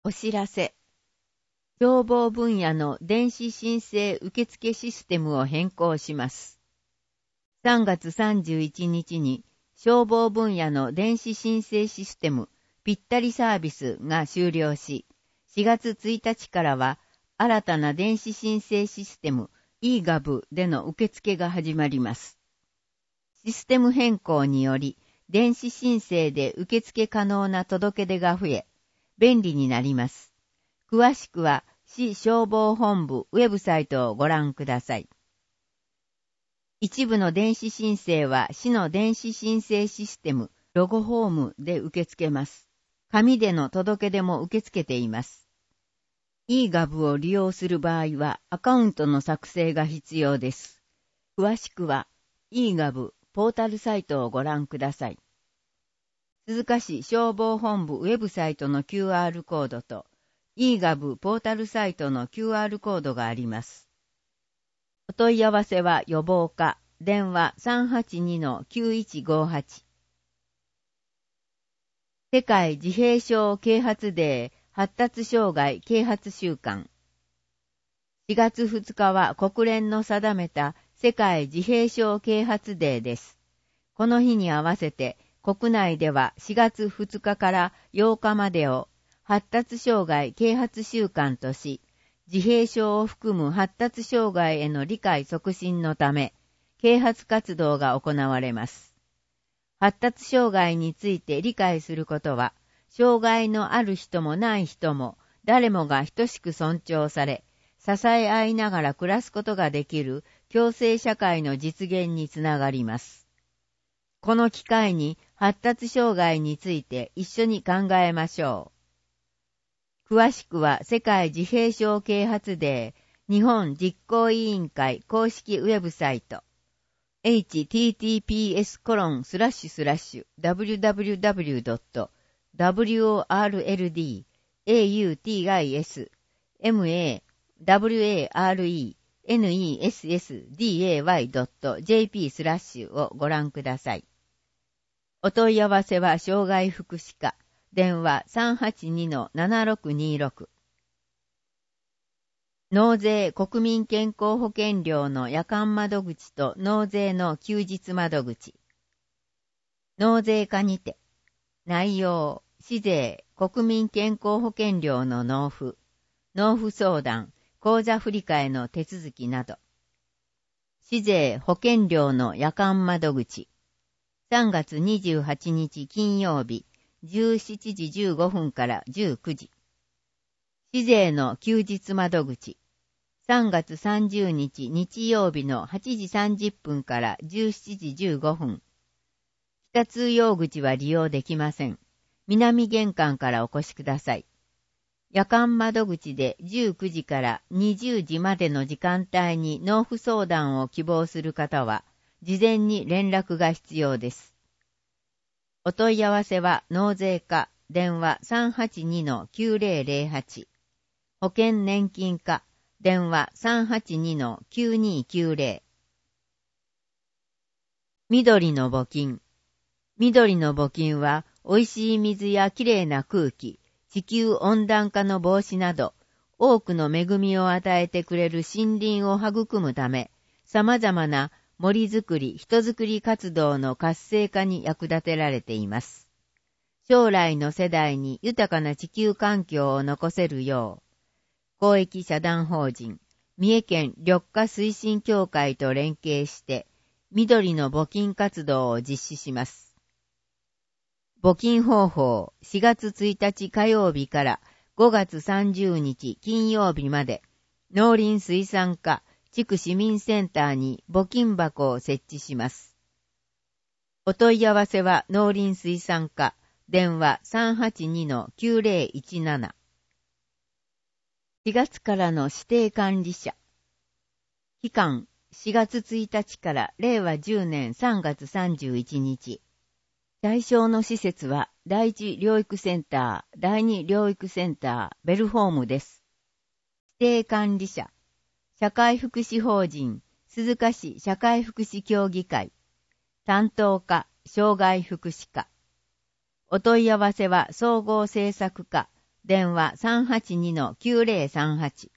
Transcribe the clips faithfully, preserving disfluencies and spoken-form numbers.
お知らせ。消防分野の電子申請受付システムを変更します。さんがつさんじゅういちにちに消防分野の電子申請システムぴったりサービスが終了し、しがつついたちからは新たな電子申請システム イーガブ での受付が始まります。システム変更により電子申請で受付可能な届け出が増え、便利になります。詳しくは市消防本部ウェブサイトをご覧ください。一部の電子申請は市の電子申請システムロゴホームで受け付けます。紙での届け出も受け付けています。イーガブ を利用する場合はアカウントの作成が必要です。詳しくはイーガブ ポータルサイトをご覧ください。鈴鹿市消防本部ウェブサイトの キューアール コードとイーガブ ポータルサイトの キューアール コードがあります。お問い合わせは予防課、電話 さんはちにのきゅういちごはち。世界自閉症啓発デー発達障害啓発週間。しがつふつかは国連の定めた世界自閉症啓発デーです。この日に合わせて国内ではしがつふつかからようかまでを発達障害啓発週間とし、自閉症を含む発達障害への理解促進のため、啓発活動が行われます。発達障害について理解することは、障害のある人もない人も誰もが等しく尊重され、支え合いながら暮らすことができる共生社会の実現につながります。この機会に発達障害について一緒に考えましょう。詳しくは世界自閉症啓発デー日本実行委員会公式ウェブサイト エイチティーティーピーエスコロンスラッシュスラッシュダブリューダブリューダブリュードットダブリューオーアールエルディーエーユーティーアイエスエムエーダブリューエーアールイーエヌイーエスエスディーエーワイドットジェーピー スラッシュをご覧ください。お問い合わせは障害福祉課、電話 さんはちにのななろくにろく。納税国民健康保険料の夜間窓口と納税の休日窓口。納税課にて、内容、市税、国民健康保険料の納付、納付相談、口座振替の手続きなど。市税保険料の夜間窓口。さんがつにじゅうはちにち金曜日、じゅうしちじじゅうごふんからじゅうくじ。市税の休日窓口。さんがつさんじゅうにち日曜日のはちじさんじゅっぷんからじゅうしちじじゅうごふん。北通用口は利用できません。南玄関からお越しください。夜間窓口でじゅうくじからにじゅうじまでの時間帯に納付相談を希望する方は、事前に連絡が必要です。お問い合わせは納税課、電話 さんはちにのきゅうぜろぜろはち、保険年金課、電話 さんはちにのきゅうにきゅうぜろ。緑の募金。緑の募金は、おいしい水やきれいな空気、地球温暖化の防止など、多くの恵みを与えてくれる森林を育むため、様々な森づくり、人づくり活動の活性化に役立てられています。将来の世代に豊かな地球環境を残せるよう、公益社団法人、三重県緑化推進協会と連携して、緑の募金活動を実施します。募金方法、しがつついたち火曜日からごがつさんじゅうにち金曜日まで、農林水産課、地区市民センターに募金箱を設置します。お問い合わせは農林水産課、電話 さんはちにのきゅうぜろいちなな。しがつからの指定管理者。期間、しがつついたちかられいわじゅうねんさんがつさんじゅういちにち。対象の施設は第一療育センター、第二療育センター、ベルホームです。指定管理者。社会福祉法人、鈴鹿市社会福祉協議会、担当課、障害福祉課。お問い合わせは総合政策課、 電話 さんはちにのきゅうぜろさんはち。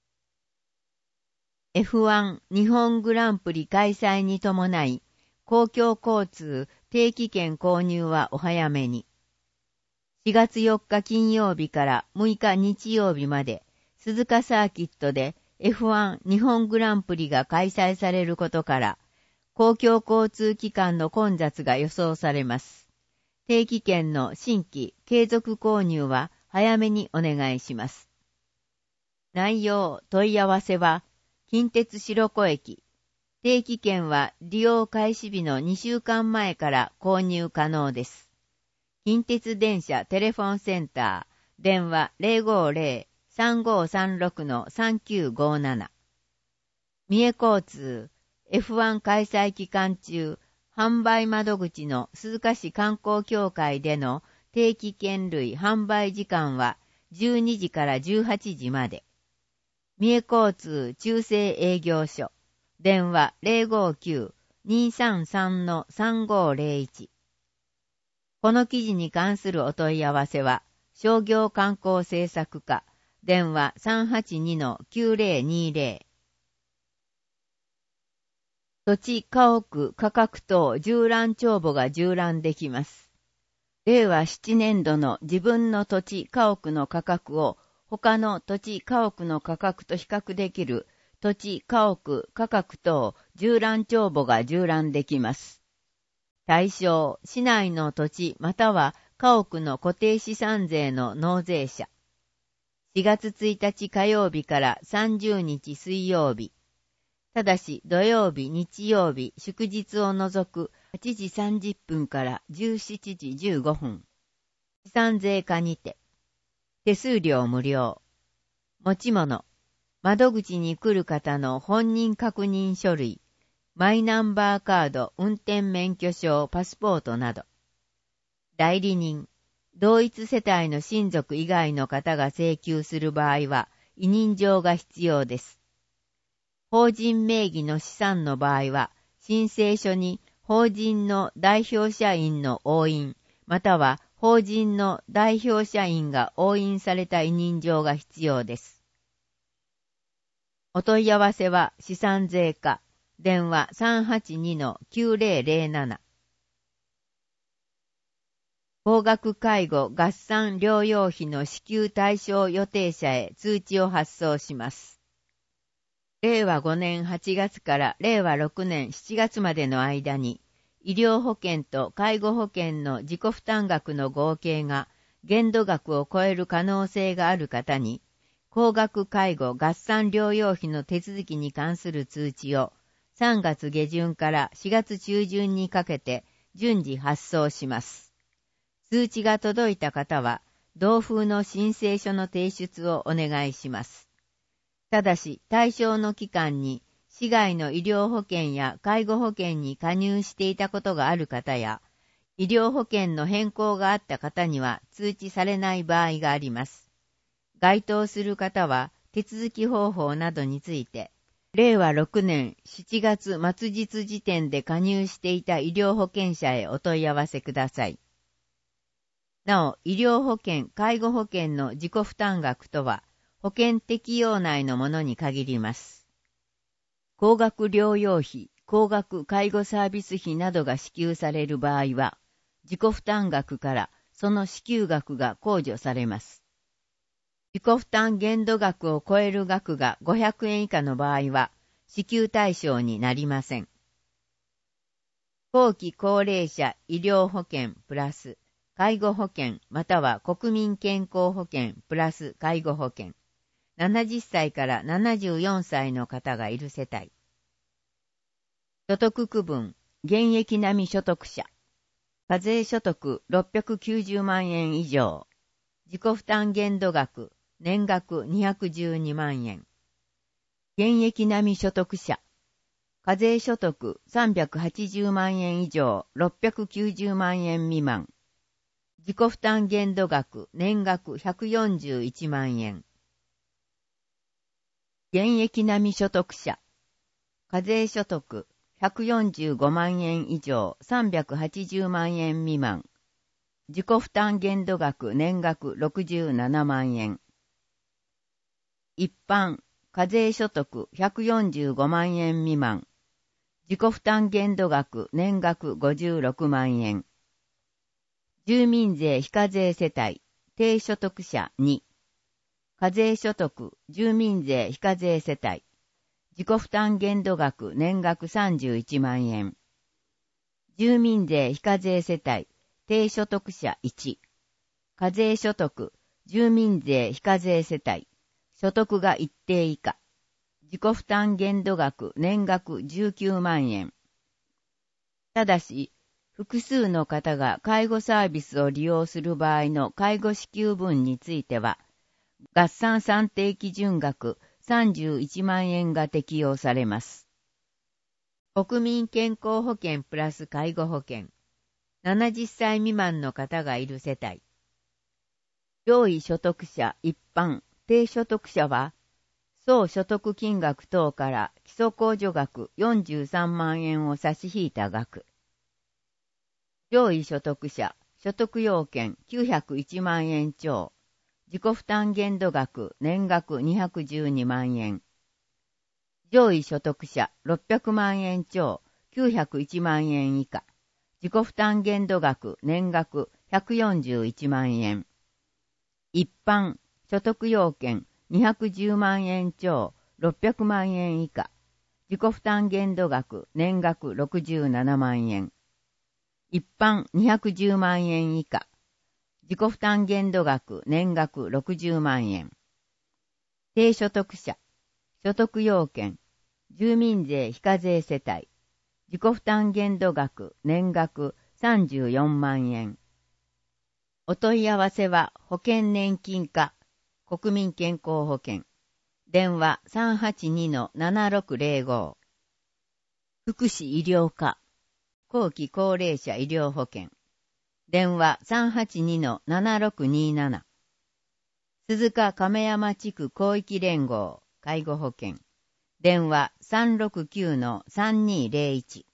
エフワン 日本グランプリ開催に伴い、公共交通定期券購入はお早めに。しがつよっか金曜日からむいか日曜日まで、鈴鹿サーキットで エフワン 日本グランプリが開催されることから、公共交通機関の混雑が予想されます。定期券の新規継続購入は早めにお願いします。内容問い合わせは、近鉄白子駅。定期券は利用開始日のにしゅうかんまえから購入可能です。近鉄電車テレフォンセンター、電話 ゼロごゼロ さんごさんろく さんきゅうごなな。三重交通、エフワン 開催期間中、販売窓口の鈴鹿市観光協会での定期券類販売時間はじゅうにじからじゅうはちじまで。三重交通中正営業所、電話 ゼロごきゅう にさんさん さんごゼロいち。この記事に関するお問い合わせは、商業観光政策課、電話 さんはちにのきゅうぜろにぜろ。土地家屋価格等縦覧帳簿が縦覧できます。れいわななねんどの自分の土地家屋の価格を他の土地家屋の価格と比較できる土地家屋価格等縦覧帳簿が縦覧できます。対象、市内の土地または家屋の固定資産税の納税者。しがつついたち火曜日からさんじゅうにち水曜日。ただし土曜日、日曜日、祝日を除くはちじさんじゅっぷんからじゅうしちじじゅうごふん。資産税課にて。手数料無料。持ち物。窓口に来る方の本人確認書類。マイナンバーカード、運転免許証、パスポートなど。代理人。同一世帯の親族以外の方が請求する場合は、委任状が必要です。法人名義の資産の場合は、申請書に法人の代表社員の押印、または法人の代表社員が押印された委任状が必要です。お問い合わせは資産税課。電話 さんはちにのきゅうぜろぜろなな。高額介護合算療養費の支給対象予定者へ通知を発送します。れいわごねんはちがつかられいわろくねんしちがつまでの間に、医療保険と介護保険の自己負担額の合計が限度額を超える可能性がある方に、高額介護合算療養費の手続きに関する通知をさんがつげじゅんからしがつちゅうじゅんにかけて順次発送します。通知が届いた方は、同封の申請書の提出をお願いします。ただし、対象の期間に、市外の医療保険や介護保険に加入していたことがある方や、医療保険の変更があった方には通知されない場合があります。該当する方は、手続き方法などについて、れいわろくねんしちがつ末日時点で加入していた医療保険者へお問い合わせください。なお、医療保険・介護保険の自己負担額とは、保険適用内のものに限ります。高額療養費、高額介護サービス費などが支給される場合は、自己負担額からその支給額が控除されます。自己負担限度額を超える額がごひゃくえん以下の場合は、支給対象になりません。後期高齢者医療保険プラス、介護保険または国民健康保険プラス介護保険。ななじゅっさいからななじゅうよんさいの方がいる世帯。所得区分、現役並み所得者。課税所得ろっぴゃくきゅうじゅうまんえん以上。自己負担限度額、年額にひゃくじゅうにまんえん。現役並み所得者。課税所得さんびゃくはちじゅうまんえん以上ろっぴゃくきゅうじゅうまんえん未満。自己負担限度額年額ひゃくよんじゅういちまんえん。現役並み所得者。課税所得ひゃくよんじゅうごまんえん以上さんびゃくはちじゅうまんえん未満。 自己負担限度額年額ろくじゅうななまんえん。一般、課税所得ひゃくよんじゅうごまんえん未満。自己負担限度額年額ごじゅうろくまんえん。住民税非課税世帯、低所得者に。課税所得、住民税非課税世帯。自己負担限度額年額さんじゅういちまんえん。住民税非課税世帯、低所得者いち。課税所得、住民税非課税世帯。所得が一定以下。自己負担限度額年額じゅうきゅうまんえん。ただし、複数の方が介護サービスを利用する場合の介護支給分については、合算算定基準額さんじゅういちまんえんが適用されます。国民健康保険プラス介護保険。ななじゅっさい未満の方がいる世帯。上位所得者一般、低所得者は、総所得金額等から基礎控除額よんじゅうさんまんえんを差し引いた額。上位所得者、所得要件きゅうひゃくいちまんえん超。自己負担限度額年額にひゃくじゅうにまんえん。上位所得者ろっぴゃくまんえん超きゅうひゃくいちまんえん以下。自己負担限度額年額ひゃくよんじゅういちまんえん。一般、所得要件にひゃくじゅうまんえん超ろっぴゃくまんえん以下。自己負担限度額年額ろくじゅうななまんえん。一般にひゃくじゅうまんえん以下。自己負担限度額年額ろくじゅうまんえん。低所得者、所得要件、住民税非課税世帯、自己負担限度額年額さんじゅうよんまんえん。お問い合わせは保険年金課、国民健康保険、電話 さんはちにのななろくぜろご。福祉医療課、後期高齢者医療保険、電話 さんはちにのななろくになな。鈴鹿亀山地区広域連合介護保険、電話 さんろくきゅうのさんにぜろいち。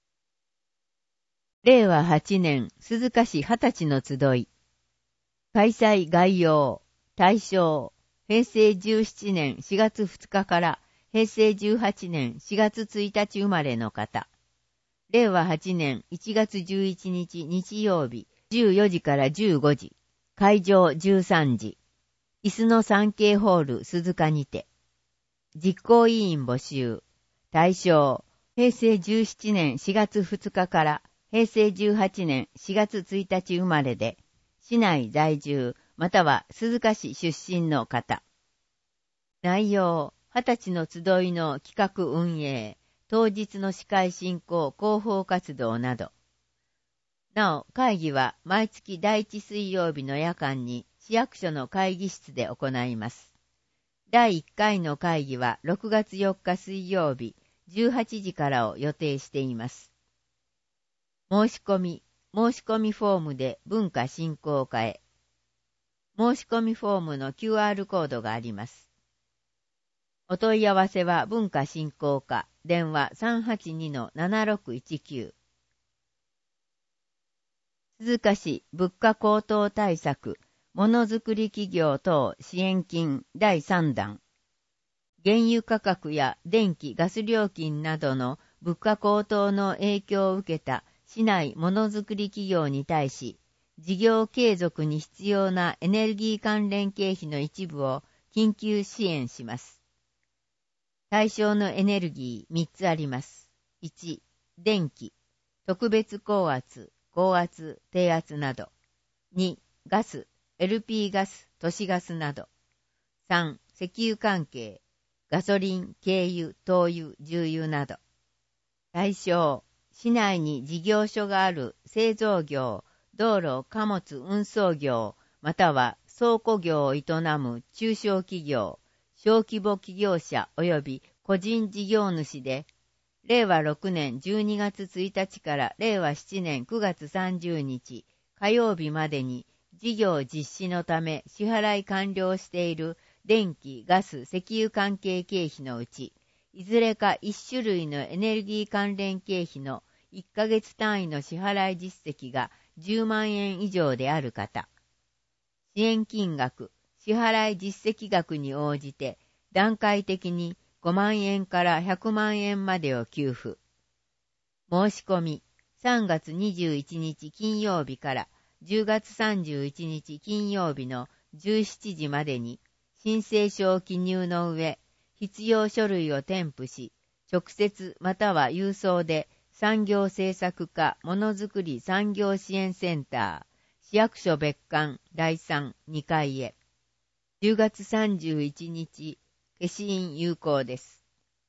れいわはちねん鈴鹿市二十歳の集い。開催概要、対象、へいせいじゅうななねんしがつふつかからへいせいじゅうはちねんしがつついたち生まれの方。れいわはちねんいちがつじゅういちにち日曜日じゅうよじからじゅうごじ。会場じゅうさんじ。椅子の スリーケー ホール鈴鹿にて。実行委員募集。対象、へいせいじゅうななねんしがつふつかからへいせいじゅうはちねんしがつついたち生まれで、市内在住または鈴鹿市出身の方。内容、二十歳の集いの企画運営、当日の司会進行広報活動など。なお、会議は毎月だいいち水曜日の夜間に市役所の会議室で行います。だいいっかいの会議はろくがつよっか水曜日じゅうはちじからを予定しています。申し込み、申し込みフォームで文化振興課へ。申し込みフォームの キューアール コードがあります。お問い合わせは文化振興課、電話 さんはちにのななろくいちきゅう。鈴鹿市物価高騰対策、ものづくり企業等支援金だいさんだん。原油価格や電気・ガス料金などの物価高騰の影響を受けた市内ものづくり企業に対し、事業継続に必要なエネルギー関連経費の一部を緊急支援します。対象のエネルギーみっつあります。いち、電気、特別高圧、高圧、低圧など。に、ガス、エルピー ガス、都市ガスなど。さん、石油関係、ガソリン、軽油、灯油、重油など。対象、市内に事業所がある製造業、道路貨物運送業、または倉庫業を営む中小企業、小規模企業者及び個人事業主で、れいわろくねんじゅうにがつついたちかられいわしちねんくがつさんじゅうにち火曜日までに事業実施のため支払い完了している電気・ガス・石油関係経費のうち、いずれか一種類のエネルギー関連経費のいっかげつ単位の支払い実績がじゅうまんえん以上である方。支援金額、支払い実績額に応じて段階的にごまんえんからひゃくまんえんまでを給付。申し込み、さんがつにじゅういちにち金曜日からじゅうがつさんじゅういちにち金曜日のじゅうしちじまでに申請書を記入の上、必要書類を添付し、直接または郵送で産業政策課ものづくり産業支援センター、市役所別館だいさんにかいへ。じゅうがつさんじゅういちにち、消印有効です。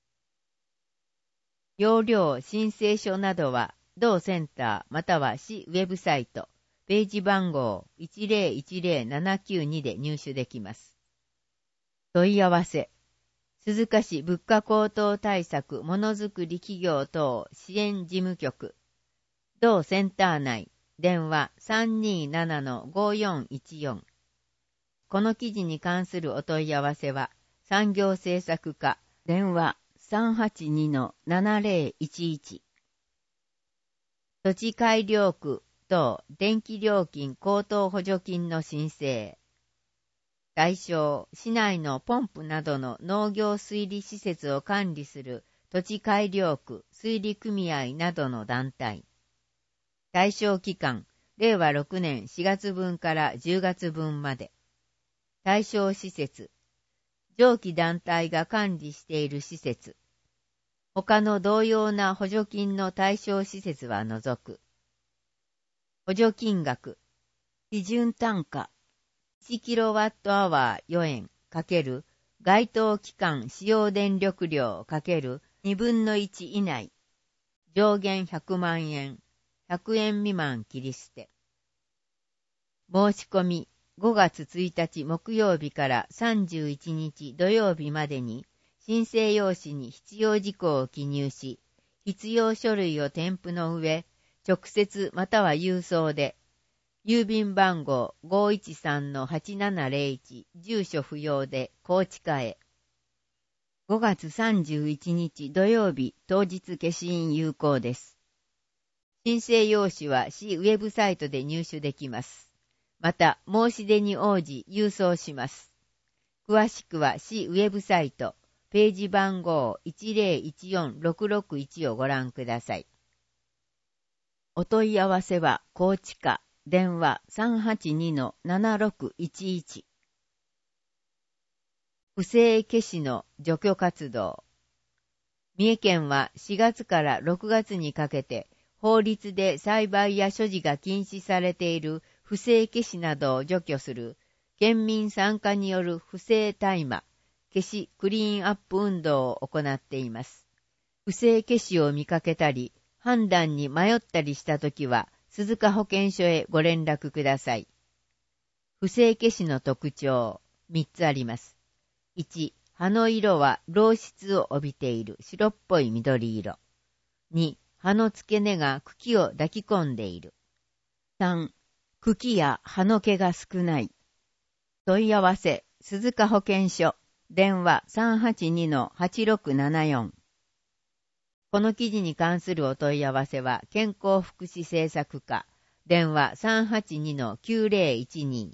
要領申請書などは、同センターまたは市ウェブサイト、ページ番号 いちぜろいちぜろななきゅうに で入手できます。問い合わせ。鈴鹿市物価高騰対策ものづくり企業等支援事務局。同センター内、電話 さんにーななのごよんいちよん。この記事に関するお問い合わせは、産業政策課、電話 さんはちにのななぜろいちいち。土地改良区等電気料金高騰補助金の申請。対象、市内のポンプなどの農業水利施設を管理する土地改良区水利組合などの団体。対象期間、れいわろくねんしがつぶんからじゅうがつぶんまで。対象施設、上記団体が管理している施設。他の同様な補助金の対象施設は除く。補助金額、基準単価、いちキロワットアワーよえん×該当期間使用電力量×にぶんのいち以内。上限ひゃくまんえん、ひゃくえん未満切り捨て。申し込み、ごがつついたち木曜日からさんじゅういちにち土曜日までに申請用紙に必要事項を記入し、必要書類を添付の上、直接または郵送で、郵便番号 ごいちさんのはちななぜろいち 住所不要で高知課へ。ごがつさんじゅういちにち土曜日当日消印有効です。申請用紙は市ウェブサイトで入手できます。また申し出に応じ郵送します。詳しくは市ウェブサイトページ番号 いちぜろいちよんろくろくいち をご覧ください。お問い合わせは高知課電話 さんはちにのななろくいちいち。不正消しの除去活動。三重県はしがつからろくがつにかけて法律で栽培や所持が禁止されている不正消しなどを除去する県民参加による不正大麻消しクリーンアップ運動を行っています。不正消しを見かけたり判断に迷ったりしたときは鈴鹿保健所へご連絡ください。不正消しの特徴みっつあります。いち、葉の色は漏出を帯びている白っぽい緑色。に、葉の付け根が茎を抱き込んでいる。さん、茎や葉の毛が少ない。問い合わせ、鈴鹿保健所、電話 さんはちにのはちろくななよん。この記事に関するお問い合わせは、健康福祉政策課、電話 さんはちにのきゅうぜろいちに。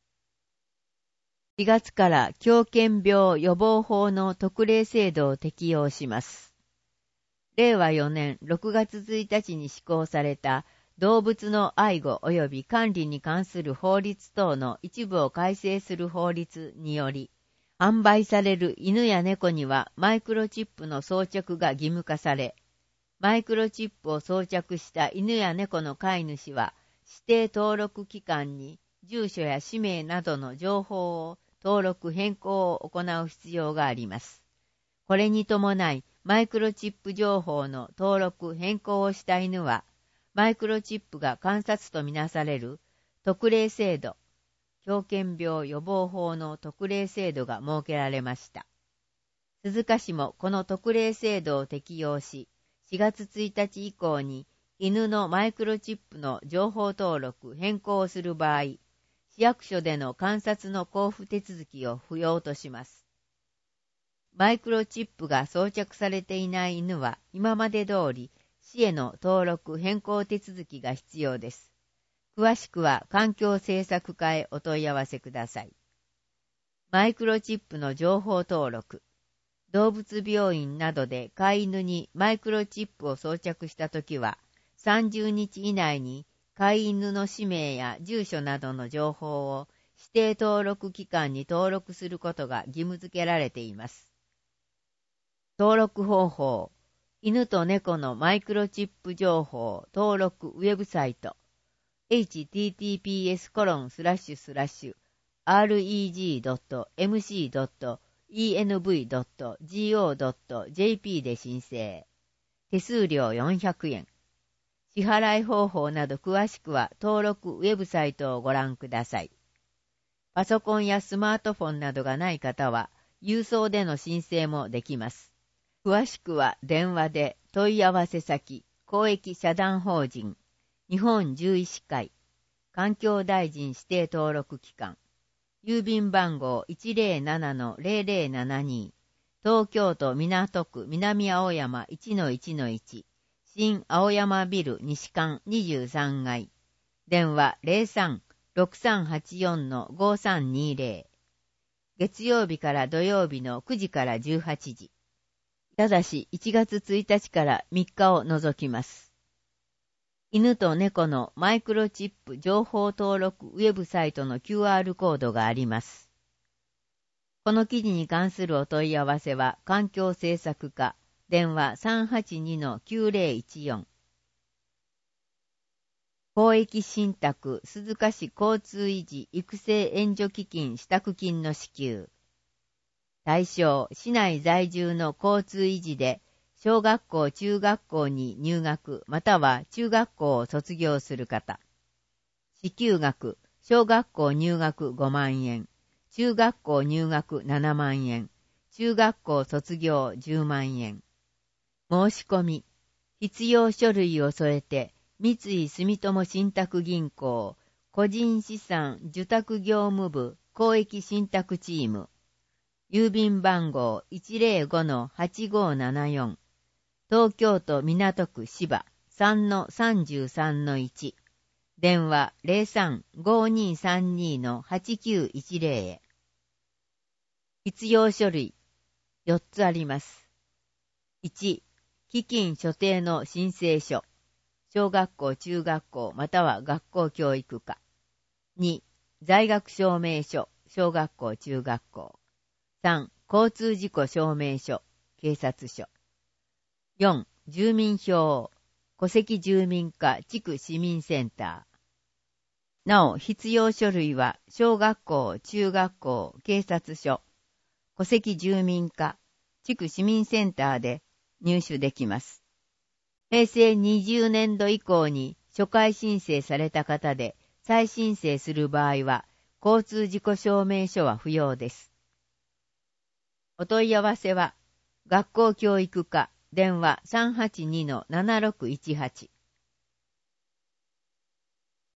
しがつから狂犬病予防法の特例制度を適用します。れいわよねんろくがつついたちに施行された動物の愛護及び管理に関する法律等の一部を改正する法律により、販売される犬や猫にはマイクロチップの装着が義務化され、マイクロチップを装着した犬や猫の飼い主は指定登録機関に住所や氏名などの情報を登録変更を行う必要があります。これに伴い、マイクロチップ情報の登録変更をした犬は、マイクロチップが観察とみなされる特例制度、狂犬病予防法の特例制度が設けられました。鈴鹿市もこの特例制度を適用し、しがつついたち以降に犬のマイクロチップの情報登録変更をする場合、市役所での観察の交付手続きを不要とします。マイクロチップが装着されていない犬は今まで通り市への登録変更手続きが必要です。 詳しくは環境政策課へお問い合わせください。マイクロチップの情報登録。動物病院などで飼い犬にマイクロチップを装着したときは、さんじゅうにち以内に飼い犬の氏名や住所などの情報を指定登録機関に登録することが義務付けられています。登録方法。犬と猫のマイクロチップ情報登録ウェブサイト エイチティーティーピーエスコロンスラッシュスラッシュアールイージードットエムシードットイーエヌブイドットジーオードットジェーピー で申請。手数料よんひゃくえん。支払い方法など詳しくは登録ウェブサイトをご覧ください。パソコンやスマートフォンなどがない方は郵送での申請もできます。詳しくは電話で問い合わせ先、公益社団法人、日本獣医師会、環境大臣指定登録機関、郵便番号 いちまるななのゼロゼロななに、東京都港区南青山 いちのいちのいち、新青山ビル西館にじゅうさんがい、電話 ゼロさん ろくさんはちよん ごさんにゼロ、月曜日から土曜日のくじからじゅうはちじ。ただしいちがつついたちからみっかを除きます。犬と猫のマイクロチップ情報登録ウェブサイトの キューアール コードがあります。この記事に関するお問い合わせは環境政策課、電話 さんはちにのきゅうゼロいちよん。公益信託鈴鹿市交通維持育成援助基金支度金の支給。対象、市内在住の交通維持で、小学校中学校に入学または中学校を卒業する方。支給額、小学校入学ごまんえん、中学校入学ななまんえん、中学校卒業じゅうまんえん。申し込み、必要書類を添えて、三井住友信託銀行、個人資産受託業務部公益信託チーム、郵便番号 いちゼロごのはちごななよん、東京都港区芝 さんのさんじゅうさんのいち、電話 ゼロさん ごにさんにのはちきゅういちゼロ へ。必要書類よっつあります。いち、基金所定の申請書、小学校中学校または学校教育課。に、在学証明書、小学校中学校。さん、交通事故証明書、警察署。よん、住民票、戸籍住民課地区市民センター。なお、必要書類は小学校、中学校、警察署、戸籍住民課地区市民センターで入手できます。へいせいにじゅうねんど以降に初回申請された方で再申請する場合は交通事故証明書は不要です。お問い合わせは、学校教育課、電話 さんはちにのななろくいちはち、